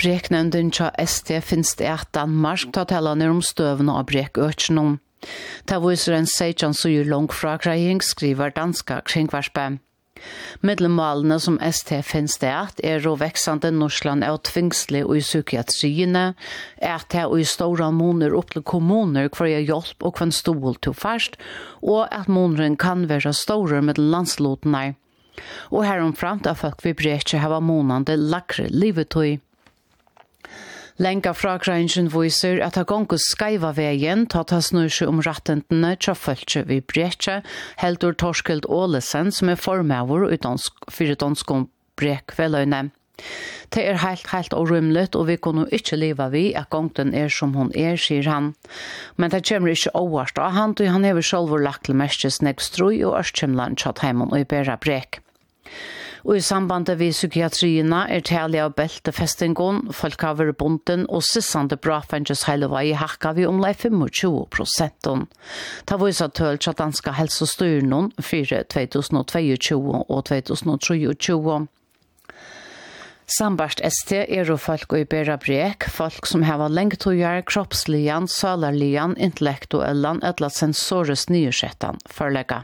breknevnden til ST finnes det at Danmark tar tellene om støvene av brekøtjennom. Ta viser en 16 sier langt fra greiing, skriver danska kringvarspe. Middelmålene som ST finnes det at og veksende Norsland av tvingslig og i psykiatriene, at det og i store måneder opp til kommuner hver hjelp og hver stol til først, og at måneden kan være store med landslotene. Og heromframt at folk vil ikke ha månede lakre livetøy. Lenka fra grensen viser at det gonger skaiva veien til å snur seg om rettentene til følge vi breke, heldur Torskild Ålesen som formøver for dansk brekveløyne. Det helt orymligt, og vi kunne ikke leve vi at gongen som hun sier han. Men det kommer ikke overst av han, og han har selv lagt til mestes negstrøy og ørskjemland til heimen og i bæra brek. Og i sambandet ved psykiatriene talig av beltefestingen, folk har vært bunten og sissende brafenges hele vei hakka vi om 25%. Det viser tøl til danske helsestyren for 2022 og 2023. Sambarst ST og folk i bæra brek, folk som har lengt å gjøre kroppslian, salarlian, intellektuellan, eller sensores nyersettan forlegga.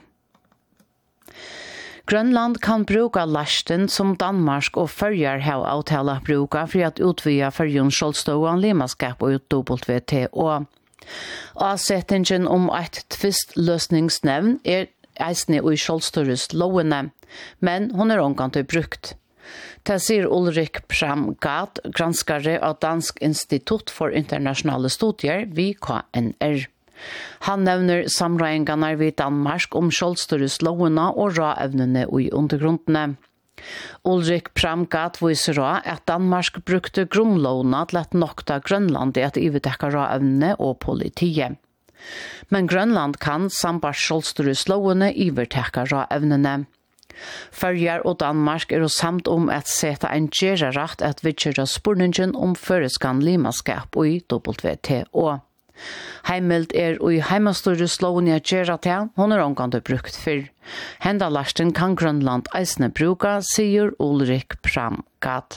Grönland kan bruka lasten som Danmark og Førjar har avtala bruka for at utvida Førjons skjoldstående limaskap og WTO. Avsettingen om et tvistløsningsnevn eisne og i skjoldståres lovene, men hun omgant brukt. Det sier Ulrik Pramgat, granskare av Dansk Institutt for internasjonale studier ved KNR. Han nevner samregningarna vid Danmark om skjoldståreslovene og råevnene i undergrunnene. Ulrik Pramgat viser at Danmark brukte grunnlovene til at nokta Grønland at ivetekka råevnene og politiet. Men Grønland kan sambart skjoldståreslovene ivetekka råevnene. Førjar og Danmark samt om at sette en gjerarett at vidtjøre spurningen om føreskan limaskap i WTO. Heimild og i heimastores loven i gjøre til, hun omgående brukt for. Hendalasten kan Grønland eisne bruka, sier Ulrik Pramgat.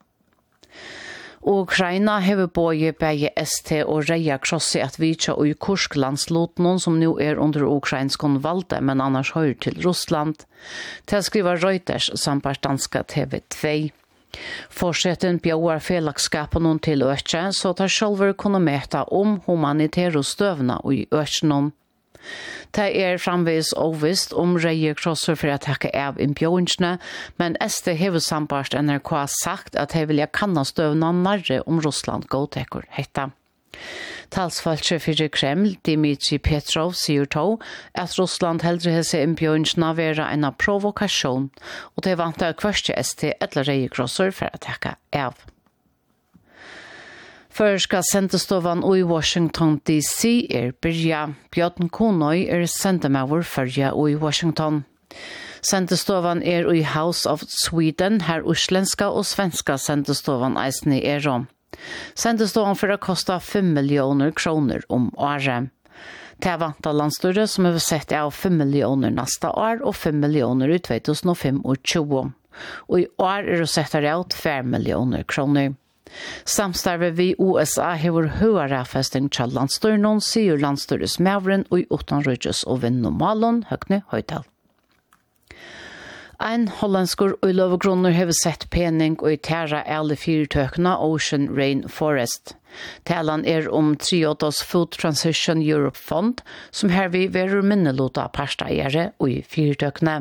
Ukraina hever både begge ST og Reia krosset at vitja og i Kursklandsloten som nå under ukrainsk valgte, men annars hører til Russland. Til skriver Reuters samt danska TV2. Forsetten bjauar fellagskapen til økje, så tar sjølver kunne meta om humanitære støvna i økjenom. Det framvis ovist om Reie krosser for å takke av innbjøringsene, men ST hever sambart NRK sagt at de vil kanna støvna nærre om Russland godtekker hetta. Talsfallet for Kreml, Dmitry Petrov, sier to at Russland heldre hese innbjøringsene være en provokasjon, og det vant av kvørste ST eller Reie krosser for å takke av. Førska sendestovan i Washington DC byrja. Bjørn Konøy sendemauer førja i Washington. Sendestovan i House of Sweden, her uslenska og svenska sendestovan eisne om. Sendestovan for å kosta 5 millioner kroner om året. Det vant av landstyret som har sett av 5 millioner neste år og 5 millioner i 2025. Og i år det sett av 4 millioner kroner. Samstarve vi USA hever høyere festing til landstyren, sier landstyres mævren og i utenrydges og vinnomalen Høgne Høydal. En hollandsker og løvegrunner har sett pening og i tæra alle fyrtøkene Ocean Rainforest. Talan om Triodos Food Transition Europe Fund, som her vi verer minnelota parsteiere og i fyrtøkene.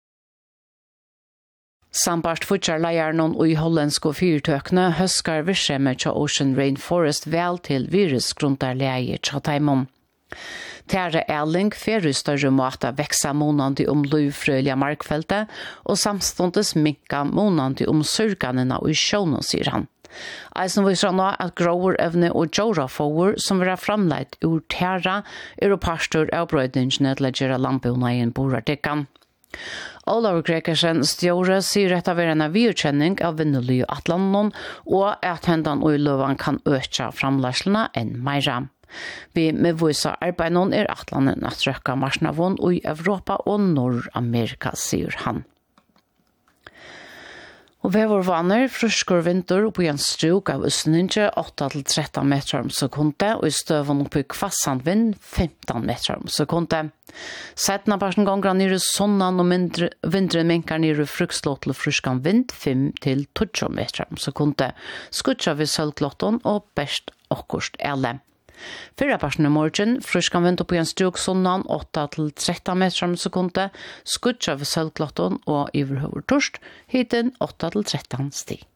Sambart futjarleieren og i hollandske fyrtøkene høskar virksomhet til Ocean Rainforest vel til virusgrundarleie tjataimon. Tære Erling fer i større måte veksa månande om løvfrølige markfeltet, og samståndes minka månande om sørganene og i sjånen, sier han. Eisen viser nå at gråerevne og djårafåer som vil ha framleit ur tæra og pastor av brøydningene til å gjøre lampehånda i en borartikkan. Olav Gregersen stjåre sier at det er en virkjenning av vinnerlig atlanen, og at hendan og løven kan øke framlærslene enn meira. Vi med vissa arbeidene atlanen at røkka marsnavån i Europa og Nord-Amerika, sier han. Og vevervanner, fruskor vinter og på en struk av Østninge 8-13 meter om sekundet, og i støven oppe i kvassant vind 15 meter om sekundet. Settene parten ganger nere sonnan og vindre minkar nere frukslå til fruskan vind 5-20 meter om sekundet. Skutsa vi sølvklotton og best okkurst elle. Fyrra parten i morgen, fruskan vind oppe i en struk sonnan 8-13 meter om sekundet, skutsa vi sølvklotton og iverhøver torst, hiten 8-13 stig.